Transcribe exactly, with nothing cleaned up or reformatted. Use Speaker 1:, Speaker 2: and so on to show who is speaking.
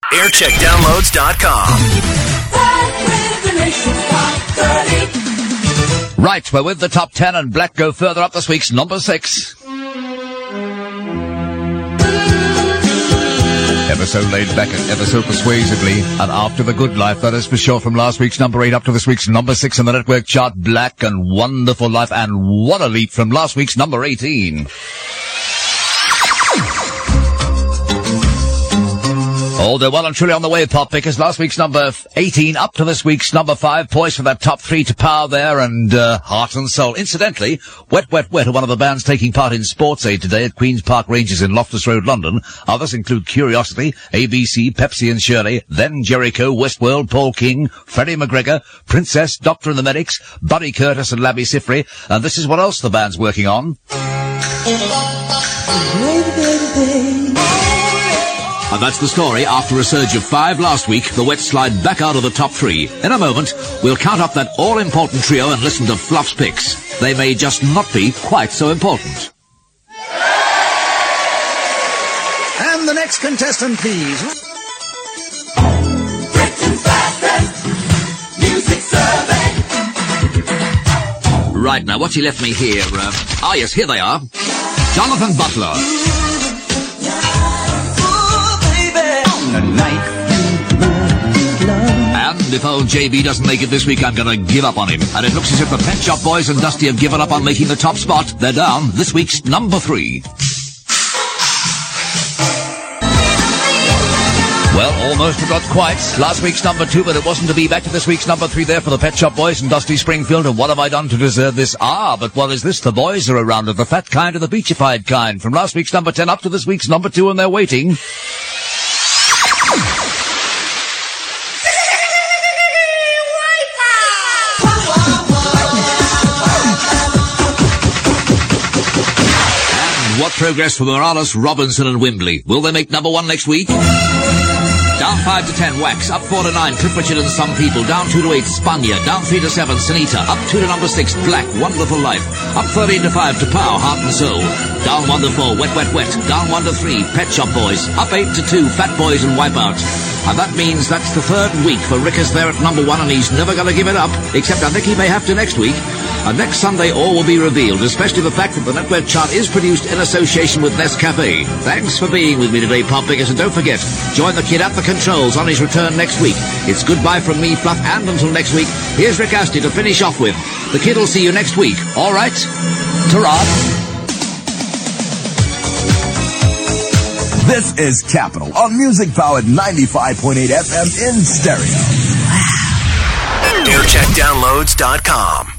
Speaker 1: aircheck downloads dot com.
Speaker 2: Right, we're with the top ten, and Black go further up this week's number six. Ever so laid back and ever so persuasively, and after the good life, that is for sure, from last week's number eight up to this week's number six in the network chart. Black and Wonderful Life, and what a leap from last week's number eighteen. Oh, they're well and truly on the way, pop pickers. Last week's number eighteen up to this week's number five. Poised for that top three to power there, and uh, Heart and Soul. Incidentally, Wet Wet Wet are one of the bands taking part in Sports Aid today at Queen's Park Rangers in Loftus Road, London. Others include Curiosity, A B C, Pepsi and Shirley, Then Jericho, Westworld, Paul King, Freddie McGregor, Princess, Doctor and the Medics, Buddy Curtis and Labby Sifri. And this is what else the band's working on. Baby, baby, baby. And that's the story. After a surge of five last week, the Wets slide back out of the top three. In a moment, we'll count up that all-important trio and listen to Fluff's picks. They may just not be quite so important.
Speaker 3: And the next contestant, please.
Speaker 4: Britain's fastest music survey.
Speaker 2: Right, now, what's he left me here? Uh, ah, yes, here they are. Jonathan Butler. And if old J B doesn't make it this week, I'm going to give up on him. And it looks as if the Pet Shop Boys and Dusty have given up on making the top spot. They're down this week's number three. Well, almost, but not quite. Last week's number two, but it wasn't to be. Back to this week's number three there for the Pet Shop Boys and Dusty Springfield. And what have I done to deserve this? Ah, but what is this? The boys are around it. The fat kind and the beachified kind. From last week's number ten up to this week's number two, and they're waiting. What progress for Morales, Robinson and Wimbley? Will they make number one next week? Down five to ten, Wax. Up four to nine, Cliff Richard and Some People. Down two to eight, Spania. Down three to seven, Sunita. Up two to number six, Black, Wonderful Life. Up thirteen to five, to Pow, Heart and Soul. Down one to four, Wet Wet Wet. Down one to three, Pet Shop Boys. Up eight to two, Fat Boys and Wipeout. And that means that's the third week for Rickers there at number one, and he's never going to give it up, except I think he may have to next week. And next Sunday all will be revealed, especially the fact that the network chart is produced in association with Nescafe. Thanks for being with me today, Pop Pickers, and don't forget, join the kid at the controls on his return next week. It's goodbye from me, Fluff, and until next week, here's Rick Astley to finish off with. The kid will see you next week, all right? Ta-ra!
Speaker 5: This is Capital on Music Powered ninety-five point eight F M in stereo.
Speaker 1: Wow. aircheck downloads dot com